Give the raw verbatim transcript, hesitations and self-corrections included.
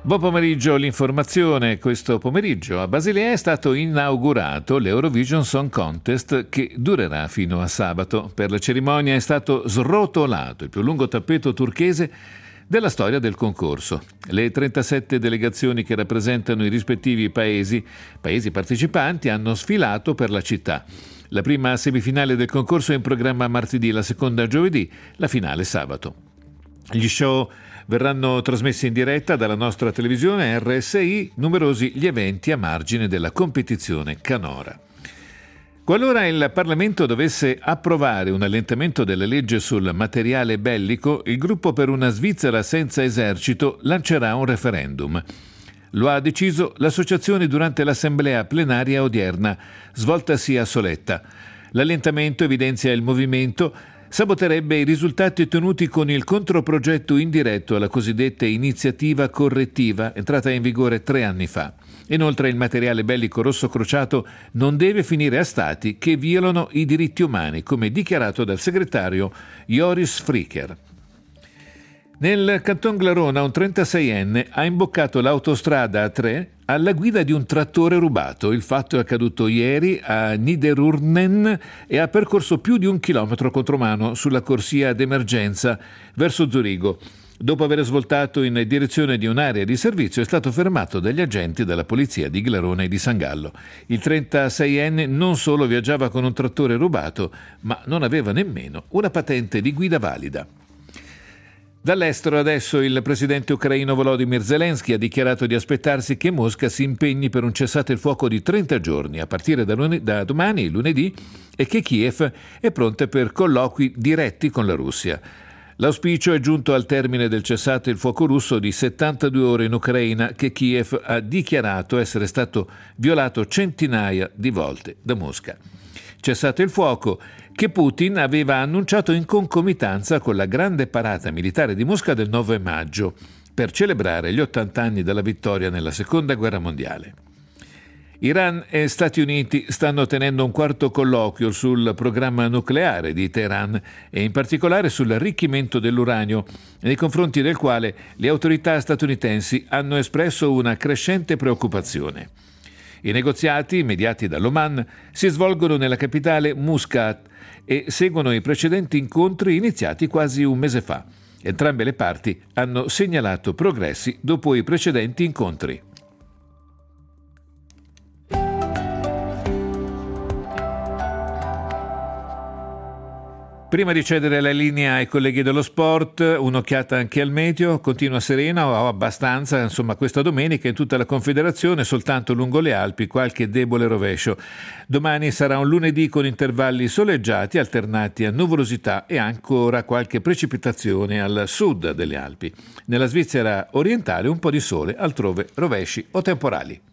Buon pomeriggio, l'informazione. Questo pomeriggio a Basilea è stato inaugurato l'Eurovision Song Contest che durerà fino a sabato. Per la cerimonia è stato srotolato il più lungo tappeto turchese della storia del concorso. Le trentasette delegazioni che rappresentano i rispettivi paesi, paesi partecipanti, hanno sfilato per la città. La prima semifinale del concorso è in programma martedì, la seconda giovedì, la finale sabato. Gli show verranno trasmessi in diretta dalla nostra televisione R S I, numerosi gli eventi a margine della competizione canora. Qualora il Parlamento dovesse approvare un allentamento della legge sul materiale bellico, il gruppo per una Svizzera senza esercito lancerà un referendum. Lo ha deciso l'associazione durante l'assemblea plenaria odierna, svoltasi a Soletta. L'allentamento, evidenzia il movimento, saboterebbe i risultati ottenuti con il controprogetto indiretto alla cosiddetta iniziativa correttiva, entrata in vigore tre anni fa. Inoltre il materiale bellico rosso crociato non deve finire a stati che violano i diritti umani, come dichiarato dal segretario Joris Fricker. Nel Canton Glarona un trentaseienne ha imboccato l'autostrada A tre alla guida di un trattore rubato. Il fatto è accaduto ieri a Niederurnen e ha percorso più di un chilometro contromano sulla corsia d'emergenza verso Zurigo. Dopo aver svoltato in direzione di un'area di servizio è stato fermato dagli agenti della polizia di Glarona e di San Gallo. Il trentaseienne non solo viaggiava con un trattore rubato, ma non aveva nemmeno una patente di guida valida. Dall'estero adesso il presidente ucraino Volodymyr Zelensky ha dichiarato di aspettarsi che Mosca si impegni per un cessate il fuoco di trenta giorni a partire da, lune- da domani, lunedì, e che Kiev è pronta per colloqui diretti con la Russia. L'auspicio è giunto al termine del cessate il fuoco russo di settantadue ore in Ucraina, che Kiev ha dichiarato essere stato violato centinaia di volte da Mosca. Cessate il fuoco che Putin aveva annunciato in concomitanza con la grande parata militare di Mosca del nove maggio per celebrare gli ottanta anni della vittoria nella Seconda Guerra Mondiale. Iran e Stati Uniti stanno tenendo un quarto colloquio sul programma nucleare di Teheran e in particolare sull'arricchimento dell'uranio, nei confronti del quale le autorità statunitensi hanno espresso una crescente preoccupazione. I negoziati, mediati dall'Oman, si svolgono nella capitale Muscat e seguono i precedenti incontri iniziati quasi un mese fa. Entrambe le parti hanno segnalato progressi dopo i precedenti incontri. Prima di cedere la linea ai colleghi dello sport, un'occhiata anche al meteo. Continua serena o abbastanza, insomma, questa domenica in tutta la Confederazione, soltanto lungo le Alpi qualche debole rovescio. Domani sarà un lunedì con intervalli soleggiati alternati a nuvolosità e ancora qualche precipitazione al sud delle Alpi. Nella Svizzera orientale un po' di sole, altrove rovesci o temporali.